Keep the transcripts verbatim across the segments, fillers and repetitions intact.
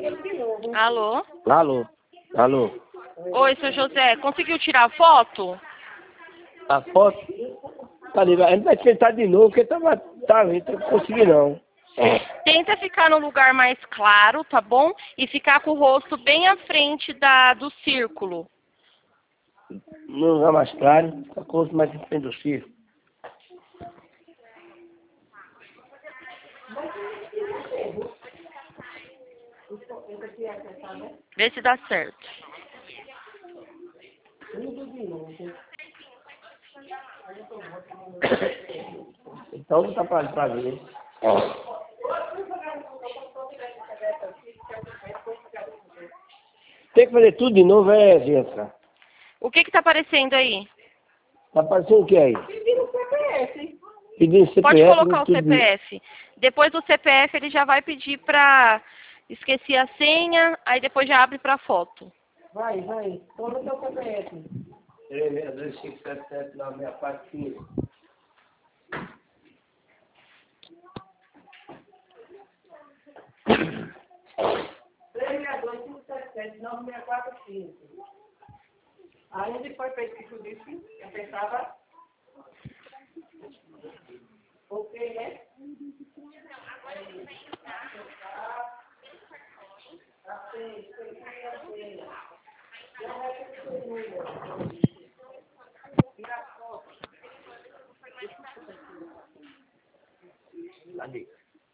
Alô? Alô? Alô? Oi, seu José, conseguiu tirar a foto? A foto? Cadê? A gente vai tentar de novo, porque tava, tá, não consegui não. Tenta ficar no lugar mais claro, tá bom? E ficar com o rosto bem à frente da, do círculo. No lugar mais claro, a coisa mais em frente do circo. Vê se dá certo. Então não tá pra, pra ver. Tem que fazer tudo de novo, é, Jéssica? O que que tá aparecendo aí? Tá aparecendo o que aí? Pedindo C P F. Pedindo C P F. Pode colocar o tudo C P F. Depois do C P F ele já vai pedir pra esquecer a senha, aí depois já abre pra foto. Vai, vai. Toma o teu C P F. três seis dois cinco sete sete nove seis quatro cinco. três seis dois cinco sete sete nove seis quatro cinco. Aí onde foi feito isso disse? Eu pensava. Ok, né? Cadê?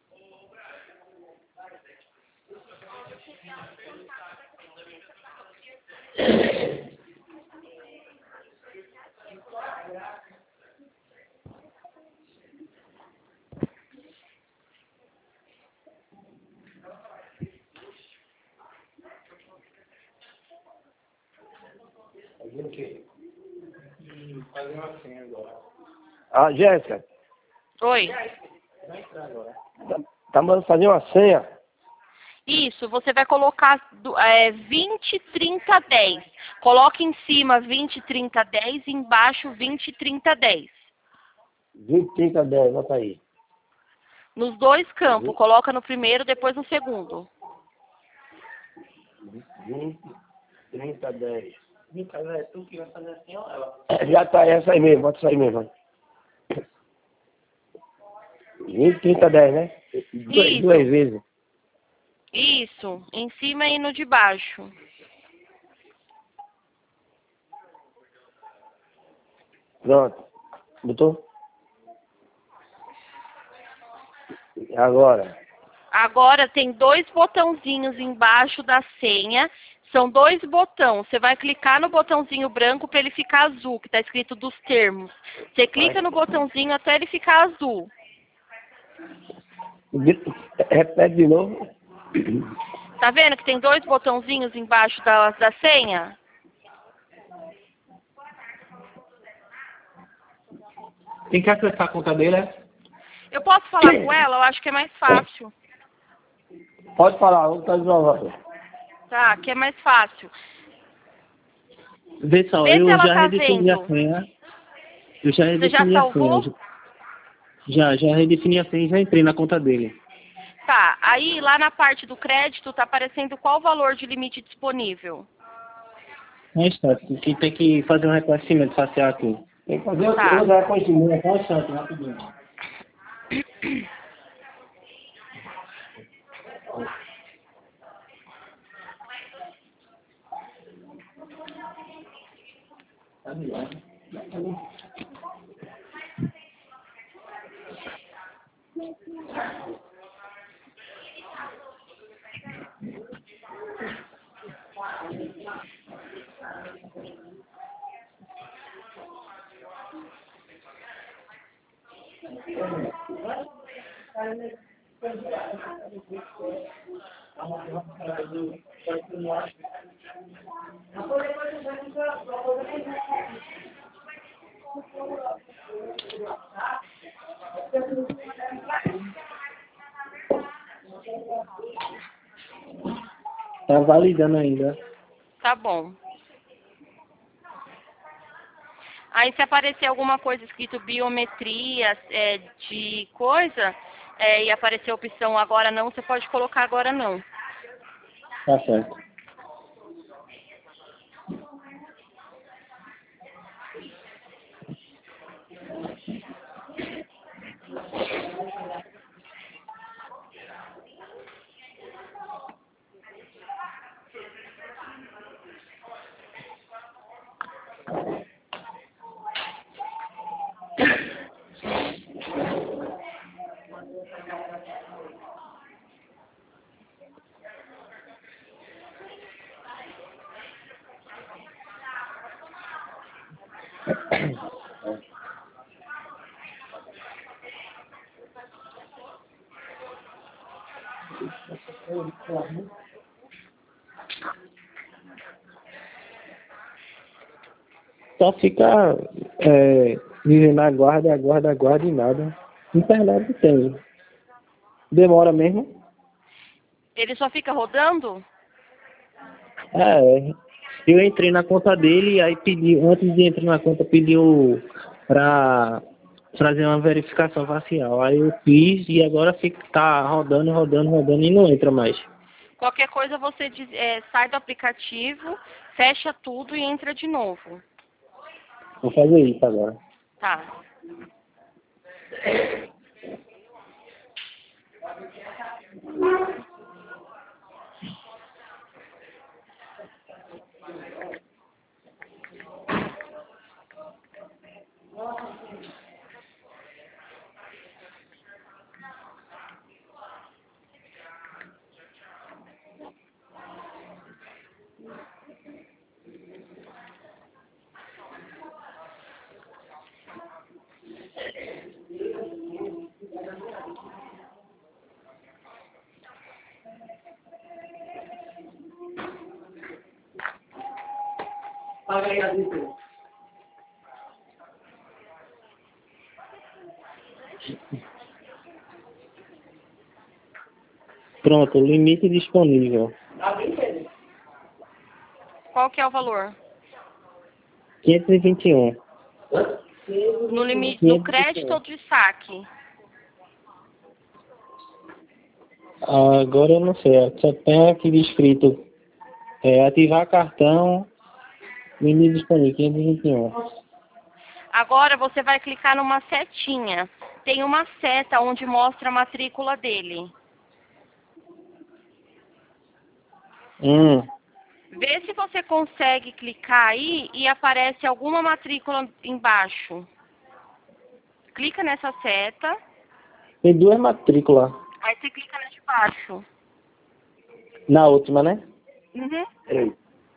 Fazendo o quê? Fazer uma senha agora. Ah, Jéssica. Oi. Vai entrar agora. Tá, tá mandando fazer uma senha? Isso, você vai colocar do- é, vinte, trinta, dez. Coloca em cima vinte, trinta, dez e embaixo vinte, trinta, dez. vinte, trinta, dez, bota aí. Nos dois campos, coloca no primeiro, depois no segundo. vinte, trinta, dez. Vem cá, é tu que vai fazer assim, ó. Ela. É, já tá essa aí mesmo, bota isso aí mesmo. vinte, trinta, dez, né? Duas, Isso. duas vezes. Isso, em cima e no de baixo. Pronto. Botou? Agora. Agora tem dois botãozinhos embaixo da senha. São dois botões. Você vai clicar no botãozinho branco para ele ficar azul, que está escrito dos termos. Você clica no botãozinho até ele ficar azul. Repete de novo. Tá vendo que tem dois botãozinhos embaixo da, da senha? Tem que acessar a conta dele, é? Eu posso falar com ela? Eu acho que é mais fácil. Pode falar, vamos estar desnovando. Tá, que é mais fácil. Vê só, Vê se eu ela já tá redefini a vendo. senha. Eu já Você já redefini a salvou? senha. Já, já redefini a senha e já entrei na conta dele. Tá, aí lá na parte do crédito tá aparecendo qual o valor de limite disponível. Mas tá, que tem que fazer um reconhecimento facial aqui. Tem que fazer Tá. outro reconhecimento. Só um instante, rapidinho. Tá ligado? Tá validando ainda. Tá bom. Aí se aparecer alguma coisa escrito biometria é, de coisa, é, e aparecer a opção agora não, você pode colocar agora não. Tá certo. Só fica é, vivendo a guarda, a guarda, a guarda e nada. Internet tem. Demora mesmo? Ele só fica rodando? É, eu entrei na conta dele, aí pediu, antes de entrar na conta, pediu pra fazer uma verificação facial. Aí eu fiz e agora fica, tá rodando, rodando, rodando e não entra mais. Qualquer coisa você diz, é, sai do aplicativo, fecha tudo e entra de novo. Vou fazer isso agora. Tá. Paga aí a dívida. Pronto, limite disponível. Tá bem, Pedro? Qual que é o valor? quinhentos e vinte e um. No, limite, no crédito ou de saque? Agora eu não sei, só tem aqui escrito é, ativar cartão, limite disponível, quinhentos e vinte e um. Agora você vai clicar numa setinha. Tem uma seta onde mostra a matrícula dele. Hum, Vê se você consegue clicar aí e aparece alguma matrícula embaixo. Clica nessa seta, tem duas matrículas. aí você clica na de baixo. Na última, né? Uhum. Peraí.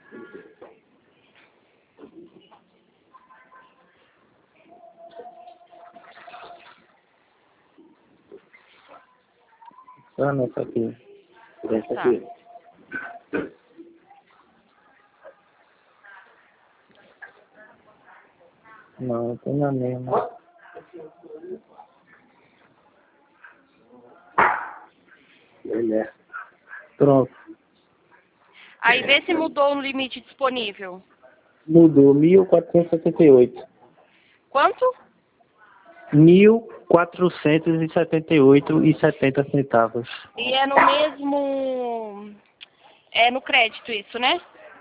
Só nessa aqui. Essa Tá. aqui. Não, tem na mesma. Beleza. Pronto. Aí vê se mudou o limite disponível. Mudou, mil quatrocentos e setenta e oito. Quanto? mil quatrocentos e setenta e oito e setenta centavos. E é no mesmo... É no crédito isso, né?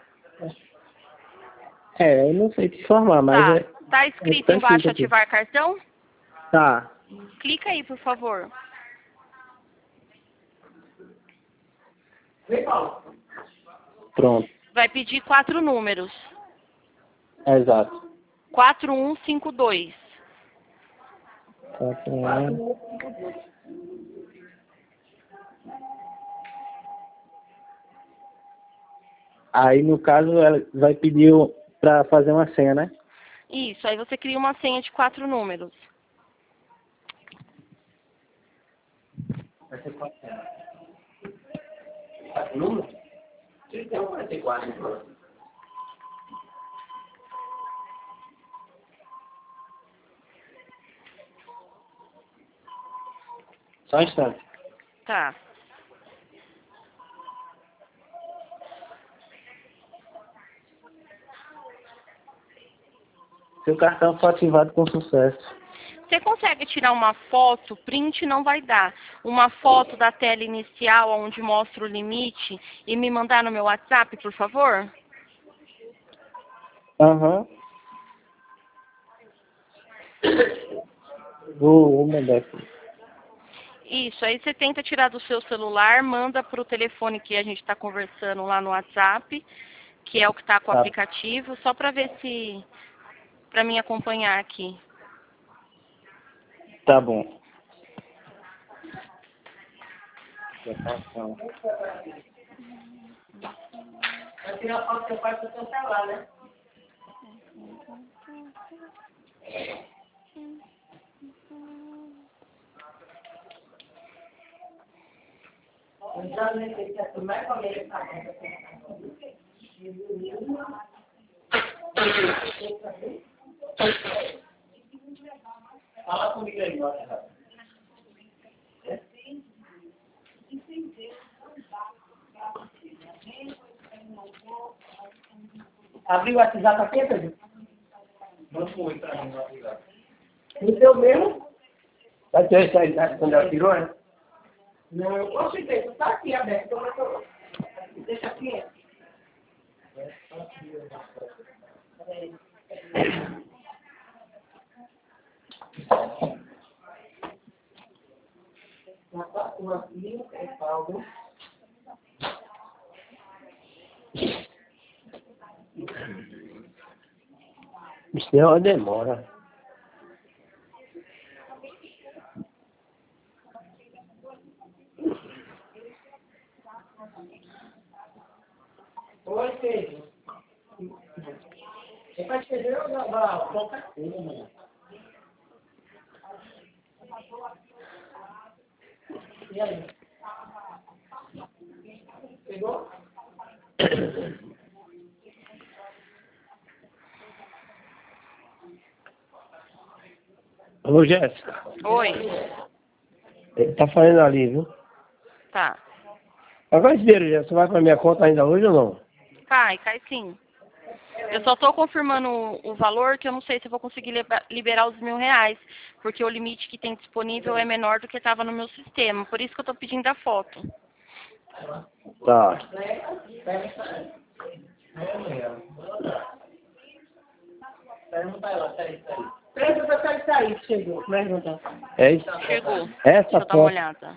É, eu não sei te informar, mas Tá. é. Tá escrito tá embaixo escrito aqui. ativar cartão? Tá. Clica aí, por favor. Vem, Paulo. Pronto. Vai pedir quatro números. Exato. quatro um cinco dois. Quatro, um. Aí, no caso, ela vai pedir para fazer uma senha, né? Isso, aí você cria uma senha de quatro números. Vai ser quatro. Quatro números? trinta e um, quarenta e quatro. Só um instante. Tá. Seu cartão foi ativado com sucesso. Você consegue tirar uma foto, print não vai dar, uma foto da tela inicial onde mostra o limite e me mandar no meu WhatsApp, por favor? Aham. Vou, vou mandar aqui. Isso, aí você tenta tirar do seu celular, manda para o telefone que a gente está conversando lá no WhatsApp, que é o que está com o Tá. aplicativo, só para ver se, para mim acompanhar aqui. Tá bom. Vai tirar foto do seu pai pro seu celular, né? Eu já nem sei se é tu mais comer essa Fala comigo aí, bora. Abriu o WhatsApp aqui, Pedro? Não foi pra mim o WhatsApp. No seu mesmo? Vai ter essa idade quando ela tirou, né? Não, eu posso ver, tu tá aqui aberto, então eu tô... Deixa aqui. Uma filha, é Paulo. Isso é uma demora. Oi, Pedro. Você vai escrever ou não? Vai, qualquer coisa, mano. E aí? Pegou? Ô, Jéssica, Oi, ele tá falando ali, viu? tá. Agora esse dinheiro, Jéssica, vai pra minha conta ainda hoje ou não? Cai, cai sim. Eu só estou confirmando o, o valor, que eu não sei se eu vou conseguir liber- liberar os mil reais, porque o limite que tem disponível é menor do que estava no meu sistema. Por isso que eu estou pedindo a foto. Tá. Pergunta ela, peraí, peraí. Pergunta se ele sair, chegou. Pergunta. É isso? Chegou. Essa Deixa eu dar uma foto. olhada.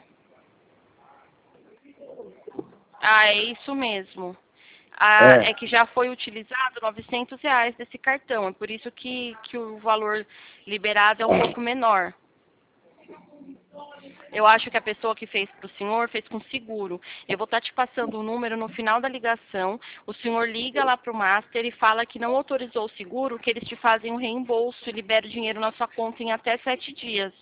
Ah, é isso mesmo. Ah, É. é que já foi utilizado novecentos reais desse cartão. É por isso que, que o valor liberado é um pouco menor. Eu acho que a pessoa que fez para o senhor fez com seguro. Eu vou estar te passando o número no final da ligação. O senhor liga lá para o Master e fala que não autorizou o seguro, que eles te fazem um reembolso e liberam o dinheiro na sua conta em até sete dias.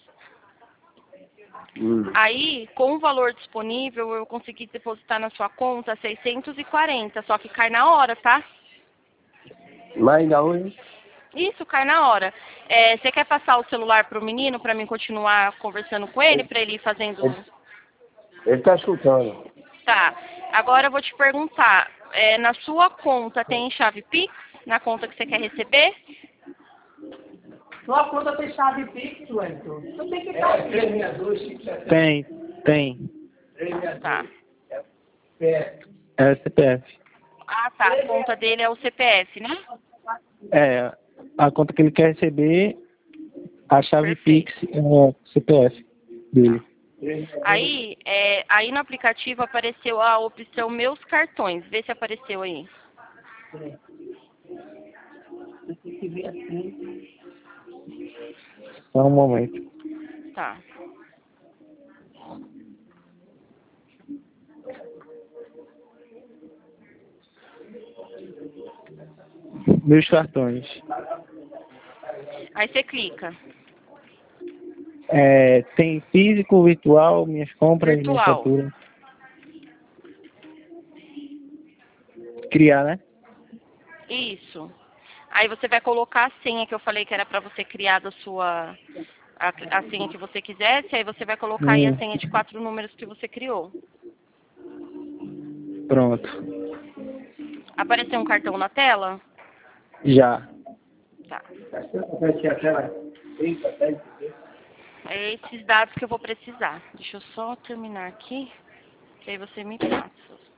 Hum. Aí, com o valor disponível, eu consegui depositar na sua conta seiscentos e quarenta, só que cai na hora, tá? Mas ainda hoje? Isso, cai na hora. É, você quer passar o celular pro menino para mim continuar conversando com ele, para ele ir fazendo... Ele, ele tá escutando. Tá. Agora eu vou te perguntar, é, na sua conta tem chave Pix? Na conta que você quer receber? Sua conta tem chave Pix, Wellington. Tu tem que estar aqui. Tem, tem. Tá. É C P F. Ah, tá. A conta dele é o C P F, né? É, a conta que ele quer receber, a chave Perfeito. Pix é o C P F dele. Aí, é, aí no aplicativo apareceu a opção Meus Cartões. Vê se apareceu aí. Tem que ver assim. Só um momento. Tá. Meus cartões. Aí você clica. É, tem físico, virtual, minhas compras, minha Virtual. fatura. Criar, né? Isso. Aí você vai colocar a senha que eu falei que era para você criar da sua... A, a senha que você quisesse, aí você vai colocar aí a Hum. senha de quatro números que você criou. Pronto. Apareceu um cartão na tela? Já. Tá. Vai ser a tela. Eita, tá. É esses dados que eu vou precisar. Deixa eu só terminar aqui, que aí você me passa.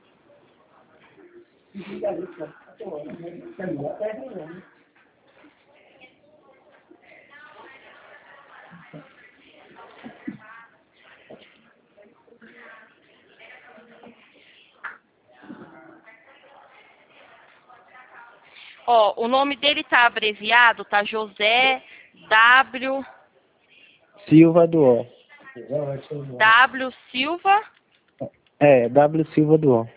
Ó, o nome dele tá abreviado, tá José W. Silva do O. W Silva. É, W Silva do O.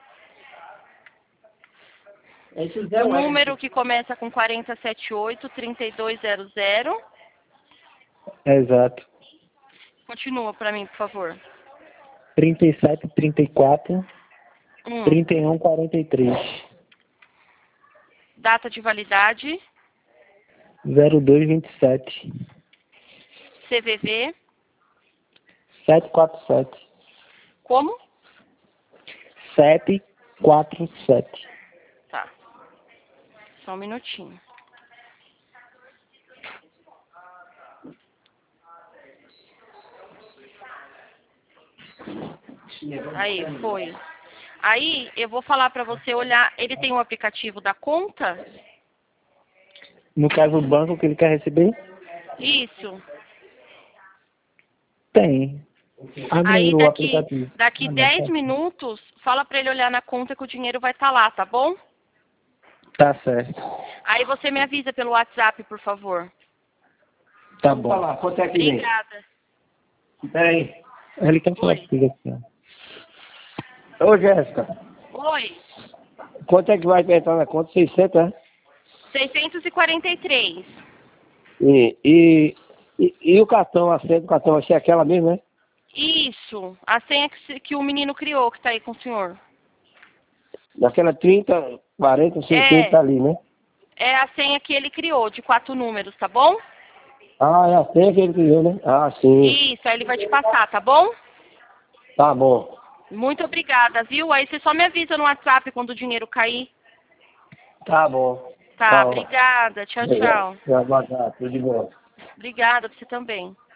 O número que começa com quatro sete oito, três dois zero zero. Exato. Continua para mim, por favor. trinta e sete, trinta e quatro, Hum. trinta e um, quarenta e três. Data de validade. zero dois vinte e sete. C V V. sete quatro sete. Como? sete quatro sete. Tá. Só um minutinho. Aí, foi. Aí, eu vou falar pra você olhar. Ele tem um aplicativo da conta? No caso, o banco que ele quer receber? Isso. Tem. Abre Aí, o daqui, aplicativo. daqui Ah, não, dez tá. minutos, fala pra ele olhar na conta que o dinheiro vai estar lá, tá bom? Tá certo. Aí você me avisa pelo WhatsApp, por favor. Tá Vamos bom. falar, quanto é que vem? Obrigada. Peraí. Ele quer falar Oi. comigo aqui, ó. Ô, Jéssica, Oi. quanto é que vai entrar na conta? seiscentos, é? seiscentos e quarenta e três. E, e, e, e o cartão, a senha do cartão, vai ser aquela mesmo, né? Isso. A senha que, se- que o menino criou, que tá aí com o senhor. Daquela trinta, quarenta, cinquenta tá ali, né? É a senha que ele criou, de quatro números, tá bom? Ah, é a senha que ele criou, né? Ah, sim. Isso, aí ele vai te passar, tá bom? Tá bom. Muito obrigada, viu? Aí você só me avisa no WhatsApp quando o dinheiro cair. Tá bom. Tá, Tá, ó. obrigada. Tchau, tchau. Obrigado. Boa tarde, tudo de bom. Obrigada pra você também.